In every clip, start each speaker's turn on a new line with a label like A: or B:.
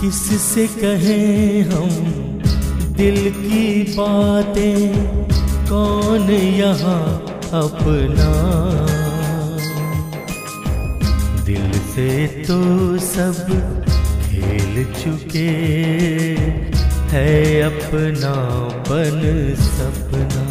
A: किससे कहें हम दिल की बातें, कौन यहाँ अपना। दिल से तो सब खेल चुके है अपनापन सपना।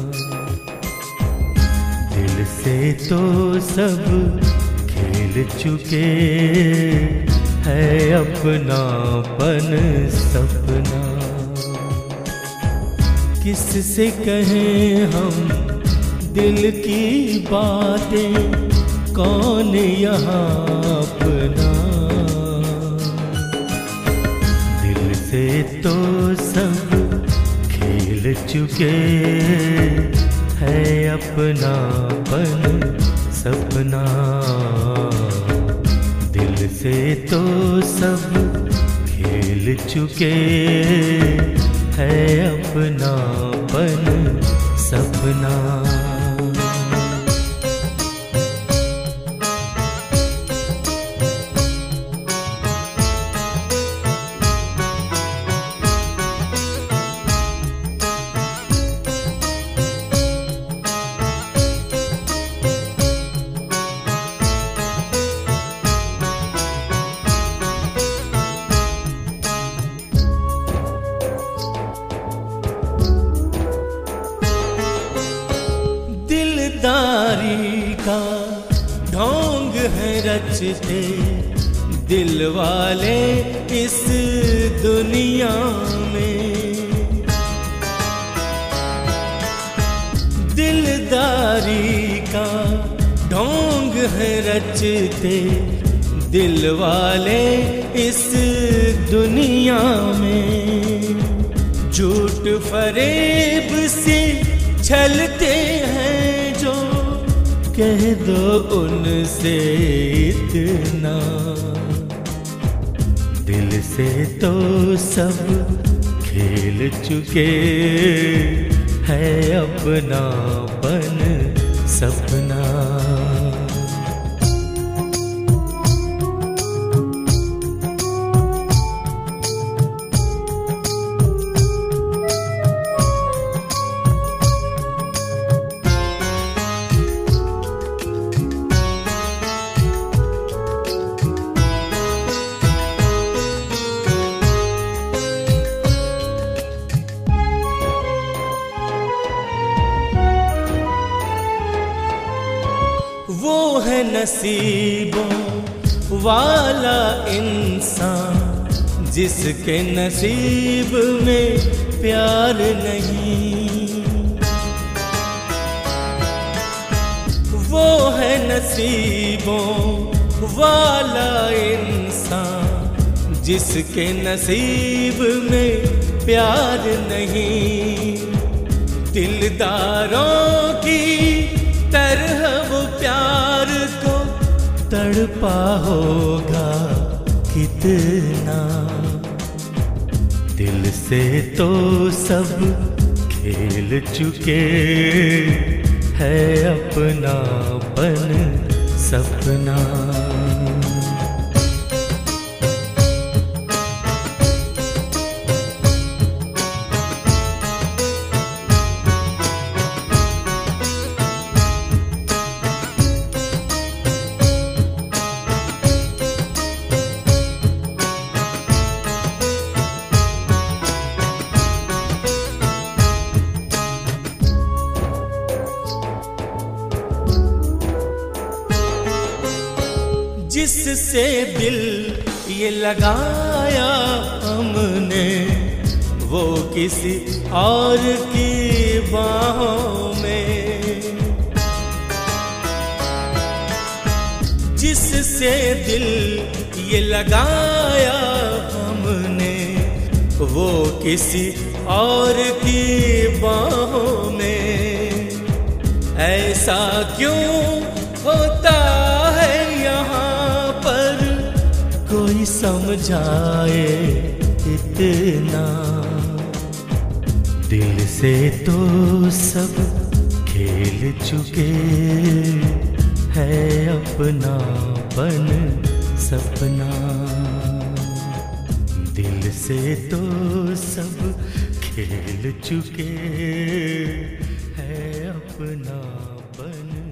A: दिल से तो सब खेल चुके है अपनापन सपना। किससे कहें हम दिल की बातें, कौन यहाँ अपना। दिल से तो सब खेल चुके है अपनापन सपना। दिल से तो सब खेल चुके है अपनापन सपना। दिलदारी का ढोंग है रचते दिल वाले इस दुनिया में। दिलदारी का ढोंग है रचते दिल वाले इस दुनिया में। झूठ फरेब से छलते हैं जो, कह दो उनसे इतना। दिल से तो सब खेल चुके है अपनापन सपना। वो है नसीबों वाला इंसान जिसके नसीब में प्यार नहीं। वो है नसीबों वाला इंसान जिसके नसीब में प्यार नहीं। दिलदारों की तरह वो प्यार को तड़पा होगा कितना। दिल से तो सब खेल चुके है अपनापन सपना। जिससे दिल ये लगाया हमने, वो किसी और की बाहों में। जिससे दिल ये लगाया हमने, वो किसी और की बाहों में। ऐसा क्यों होता है यहाँ पर, कोई समझाए इतना। दिल से तो सब खेल चुके है अपनापन सपना। से तो सब खेल चुके हैं अपना बन